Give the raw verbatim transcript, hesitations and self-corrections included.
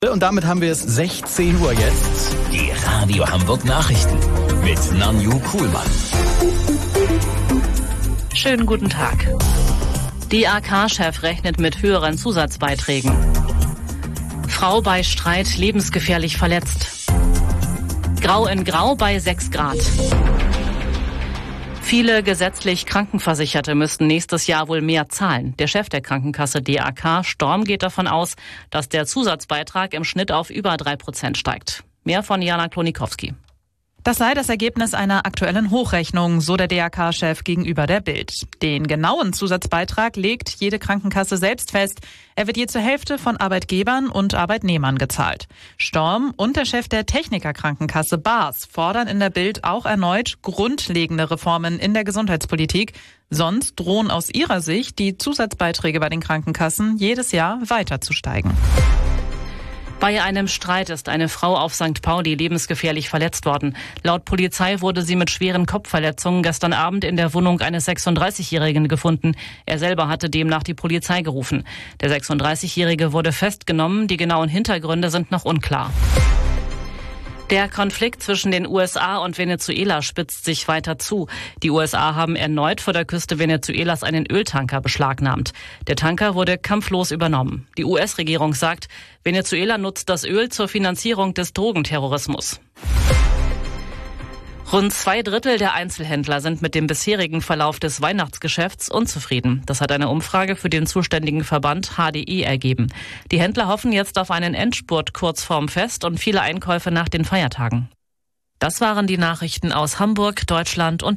Und damit haben wir es sechzehn Uhr jetzt. Die Radio Hamburg Nachrichten mit Nanju Kuhlmann. Schönen guten Tag. D A K-Chef rechnet mit höheren Zusatzbeiträgen. Frau bei Streit lebensgefährlich verletzt. Grau in Grau bei sechs Grad. Viele gesetzlich Krankenversicherte müssten nächstes Jahr wohl mehr zahlen. Der Chef der Krankenkasse D A K, Storm, geht davon aus, dass der Zusatzbeitrag im Schnitt auf über drei Prozent steigt. Mehr von Jana Klonikowski. Das sei das Ergebnis einer aktuellen Hochrechnung, so der D A K-Chef gegenüber der Bild. Den genauen Zusatzbeitrag legt jede Krankenkasse selbst fest. Er wird je zur Hälfte von Arbeitgebern und Arbeitnehmern gezahlt. Storm und der Chef der Techniker-Krankenkasse B A S fordern in der Bild auch erneut grundlegende Reformen in der Gesundheitspolitik. Sonst drohen aus ihrer Sicht die Zusatzbeiträge bei den Krankenkassen jedes Jahr weiter zu steigen. Bei einem Streit ist eine Frau auf Sankt Pauli lebensgefährlich verletzt worden. Laut Polizei wurde sie mit schweren Kopfverletzungen gestern Abend in der Wohnung eines sechsunddreißigjährigen gefunden. Er selber hatte demnach die Polizei gerufen. Der sechsunddreißigjährige wurde festgenommen. Die genauen Hintergründe sind noch unklar. Der Konflikt zwischen den U S A und Venezuela spitzt sich weiter zu. Die U S A haben erneut vor der Küste Venezuelas einen Öltanker beschlagnahmt. Der Tanker wurde kampflos übernommen. Die U S-Regierung sagt, Venezuela nutzt das Öl zur Finanzierung des Drogenterrorismus. Rund zwei Drittel der Einzelhändler sind mit dem bisherigen Verlauf des Weihnachtsgeschäfts unzufrieden. Das hat eine Umfrage für den zuständigen Verband H D I ergeben. Die Händler hoffen jetzt auf einen Endspurt kurz vorm Fest und viele Einkäufe nach den Feiertagen. Das waren die Nachrichten aus Hamburg, Deutschland und